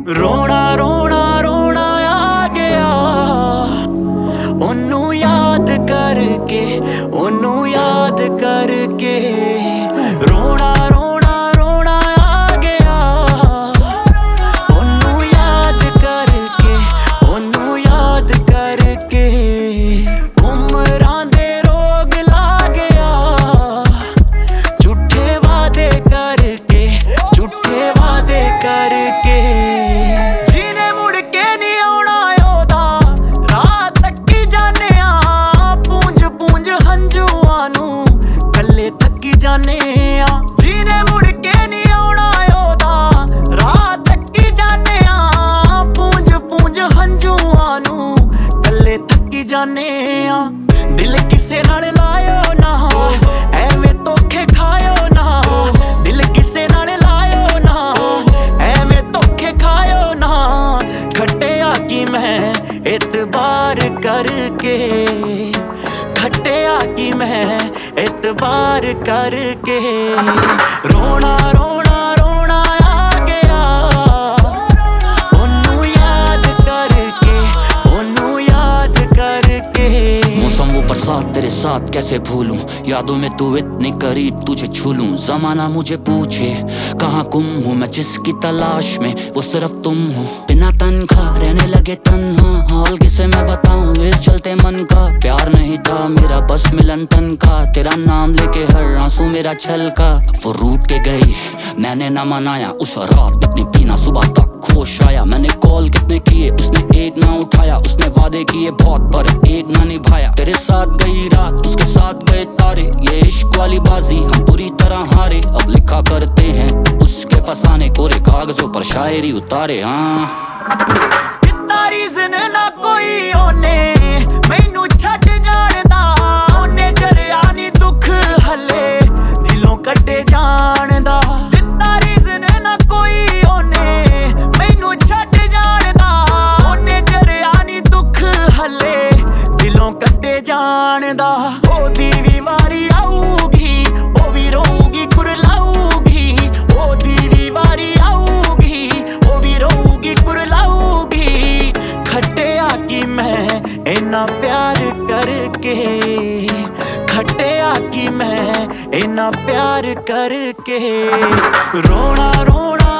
रोना रोना रोना आ गया ओनू याद करके, ओनू याद करके। रोना रोना रोना आ गया ओनू याद करके, ओनू याद करके। उमरां दे रोग ला गया झूठे वादे करके, झूठे वादे करके। जीने मुड़ के नहीं आउणा ओदा रात तक्की जाने आ, पूंज पूंज हंजुआं नू कल्ले थक्की जाने आ। जीने मुड़ के नहीं आउणा ओदा रात तक्की जाने आ, पूंज पूंज हंजुआं नू कल्ले थक्की जाने आ। दिल किसे नाल लायो ना एवें धोखे खायो ना, दिल किसे नाल लायो ना एवें धोखे खायो ना। खट्टिया की मैं एतबार करके, खट्टिया की मैं एतबार करके। रोना रोना रोना आ गया ओनू याद करके, ओनू याद करके। मौसम वो बरसात तेरे साथ कैसे भूलूं, यादों में तू इतनी करीब तुझे छू लूं। जमाना मुझे पूछे कहाँ गुम हूँ मैं, जिसकी तलाश में वो सिर्फ तुम हो। बिना तनख्वाह रहने लगे तन्हा, हाल किसे मैं बताऊं इस चलते मन का। प्यार नहीं था मेरा बस मिलन तन का, तेरा नाम लेके हर आंसू मेरा छलका। वो रूठ के गई मैंने ना मनाया, उस रात इतनी पीना सुबह तक होश आया। मैंने कॉल कितने किए उसने एक ना उठाया, उसने वादे किए बहुत पर एक ना निभाया। तेरे साथ गई रात उसके साथ गए तारे, ये इश्क वाली बाजी हम पूरी तरह हारे। अब लिखा करते हैं उसके फसाने, कोरे कागजों पर शायरी उतारे। हाँ रीज़न ना कोई ओने मैनू छड्ड जाणदा, ओने जरिया नी दुख हले दिलों कड्डे जाणदा। दित्ता रीज़न ना कोई ओने मैनू छड्ड जाणदा, ओने जरिया नी दुख हले दिलों कड्डे जाणदा। ओदी भी वारी आऊगी ओ भी रोऊगी कुरलाऊगी, ओदी भी वारी आऊगी ओ भी रोऊगी कुरलाऊगी। खट्टिया की मैं इन्ना प्यार करके, खट्टिया की मैं इन्ना प्यार करके। रोना रोना